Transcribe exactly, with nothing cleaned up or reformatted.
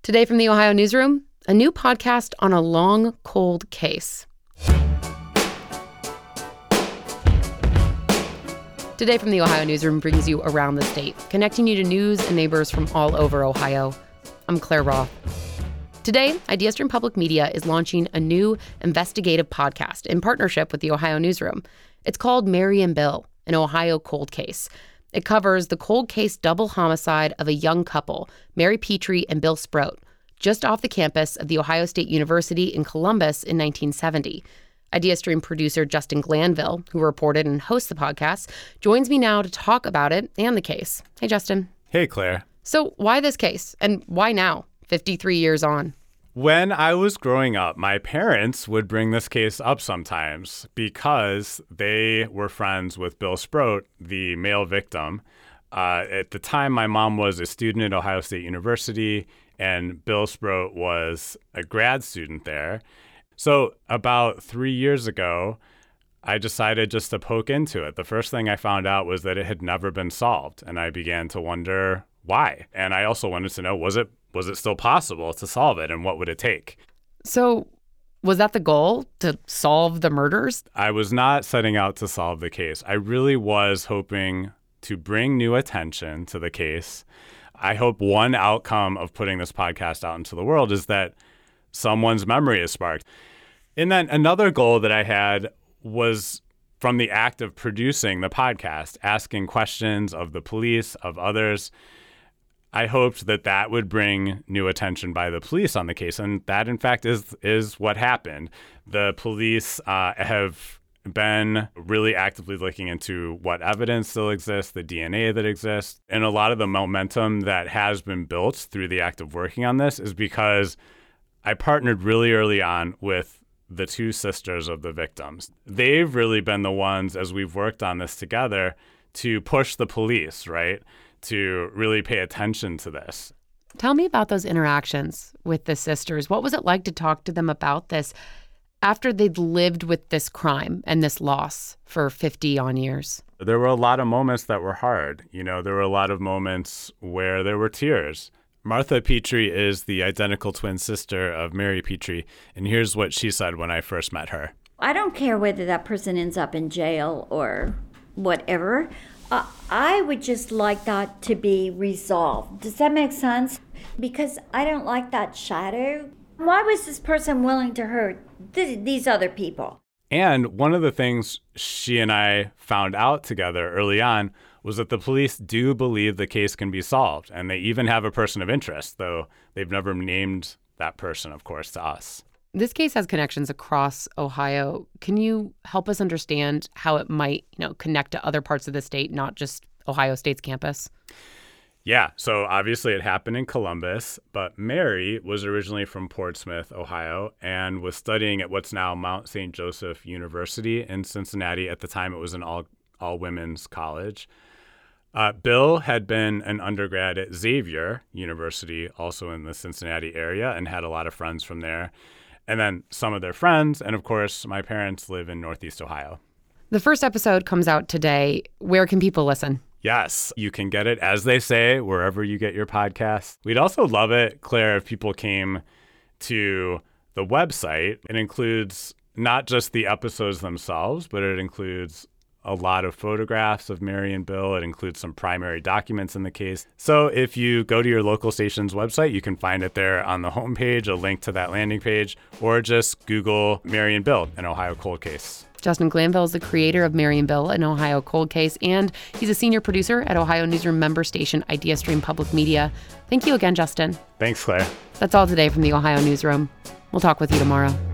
Today from the Ohio Newsroom, a new podcast on a long, cold case. Today from the Ohio Newsroom brings you around the state, connecting you to news and neighbors from all over Ohio. I'm Claire Roth. Today, IdeaStream Public Media is launching a new investigative podcast in partnership with the Ohio Newsroom. It's called Mary and Bill, an Ohio cold case. It covers the cold case double homicide of a young couple, Mary Petrie and Bill Sproat, just off the campus of The Ohio State University in Columbus in nineteen seventy. IdeaStream producer Justin Glanville, who reported and hosts the podcast, joins me now to talk about it and the case. Hey, Justin. Hey, Claire. So why this case, and why now, fifty-three years on? When I was growing up, my parents would bring this case up sometimes because they were friends with Bill Sproat, the male victim. Uh, at the time, my mom was a student at Ohio State University, and Bill Sproat was a grad student there. So about three years ago, I decided just to poke into it. The first thing I found out was that it had never been solved, and I began to wonder why. And I also wanted to know, was it was it still possible to solve it, and what would it take? So was that the goal, to solve the murders? I was not setting out to solve the case. I really was hoping to bring new attention to the case. I hope one outcome of putting this podcast out into the world is that someone's memory is sparked. And then another goal that I had was from the act of producing the podcast, asking questions of the police, of others. I hoped that that would bring new attention by the police on the case. And that, in fact, is is what happened. The police uh, have been really actively looking into what evidence still exists, the D N A that exists. And a lot of the momentum that has been built through the act of working on this is because I partnered really early on with the two sisters of the victims. They've really been the ones, as we've worked on this together, to push the police, right? To really pay attention to this. Tell me about those interactions with the sisters. What was it like to talk to them about this after they'd lived with this crime and this loss for fifty on years? There were a lot of moments that were hard. You know, there were a lot of moments where there were tears. Martha Petrie is the identical twin sister of Mary Petrie, and here's what she said when I first met her. I don't care whether that person ends up in jail or whatever. Uh, I would just like that to be resolved. Does that make sense? Because I don't like that shadow. Why was this person willing to hurt th- these other people? And one of the things she and I found out together early on was that the police do believe the case can be solved. And they even have a person of interest, though they've never named that person, of course, to us. This case has connections across Ohio. Can you help us understand how it might, you know, connect to other parts of the state, not just Ohio State's campus? Yeah, so obviously it happened in Columbus, but Mary was originally from Portsmouth, Ohio, and was studying at what's now Mount Saint Joseph University in Cincinnati. At the time, it was an all, all-women's college. Uh, Bill had been an undergrad at Xavier University, also in the Cincinnati area, and had a lot of friends from there. And then some of their friends, and of course, my parents live in Northeast Ohio. The first episode comes out today. Where can people listen? Yes, you can get it, as they say, wherever you get your podcasts. We'd also love it, Claire, if people came to the website. It includes not just the episodes themselves, but it includes a lot of photographs of Mary and Bill. It includes some primary documents in the case. So if you go to your local station's website, you can find it there on the homepage, a link to that landing page, or just Google Mary and Bill, an Ohio cold case. Justin Glanville is the creator of Mary and Bill, an Ohio cold case, and he's a senior producer at Ohio Newsroom member station IdeaStream Public Media. Thank you again, Justin. Thanks, Claire. That's all today from the Ohio Newsroom. We'll talk with you tomorrow.